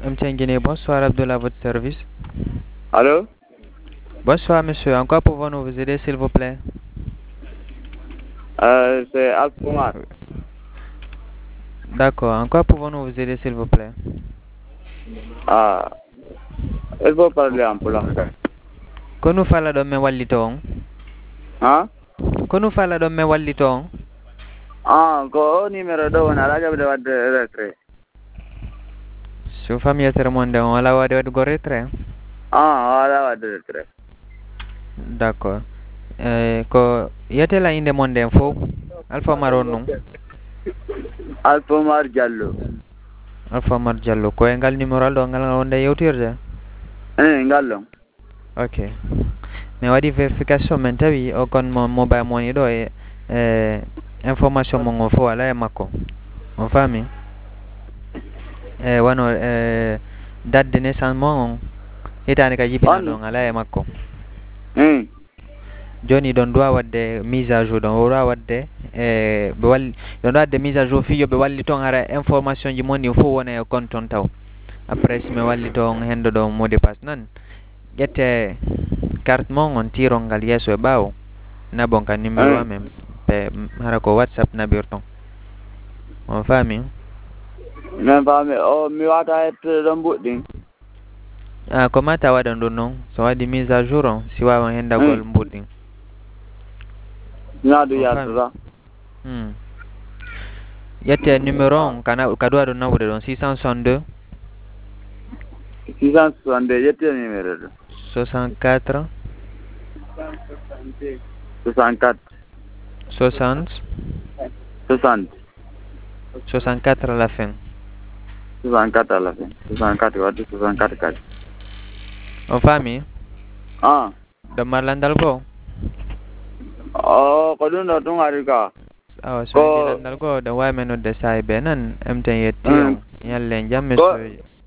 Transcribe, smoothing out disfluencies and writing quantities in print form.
MTN Guinée, bonsoir Abdullah, à votre service. Allô? Bonsoir monsieur, en quoi pouvons-nous vous aider s'il vous plaît? C'est Alpomar. D'accord, en quoi pouvons-nous vous aider s'il vous plaît? Ah, il faut parler un peu là. Kono fala ɗon min wallito on? Hein? Kono fala ɗon min wallito on? Ah, ko numéro ɗo woni ala jaɓde wadde retrait. So fami yettere mon nde on wala wade waɗgo retrait? Ah, ala wadde retrait. D'accord. Ko yetela inde mon nden fof Alpha Mar on non? Alpomar Diallo. Alpha Mar Diallo, ko e ngal numéro ɗo ngal on nde yewtirde? Ngallon. Ok. Mi waɗi vérification min tawi o kon mo mobile money ɗo e information mon o fof ala e makko. On fami? Wano date de naissance mon on hitande ka jibina ɗon ala e makko. Joni ɗon dowa wadde mise à jour ɗon o dowa wadde ɓe walli ɗon wadde mise à jour fiyo ɓe walli toon hara information ji mon ɗin fof wona e compte toon taw après si mi walli toon hendo ɗo mot de passe nan ƴette carte mon on tirol ngal yeeso e ɓaawo nabon ka numéro amen ɓe hara ko WhatsApp nabir toon on faami? Min faami o mi wata hettude ɗon mbuɗɗin. Ko mata waɗan ɗum noon so waɗi mise à jour on si wawan hendagol mbuɗɗin ñaadu yaltuta. ƴette numéro on ka duwa ɗum nawde ɗon 662 662 ƴetti numéro ɗo 64 64 60 60 64 à la fin 64 à la fin 64 wadde 64 kadi. on faami? ɗo marlandal goo? Ko ɗum ɗo ɗum ari ka. awa so landal goo ɗo wawi men nodde sahi be nan MTN yetti on ñallen jam monsieur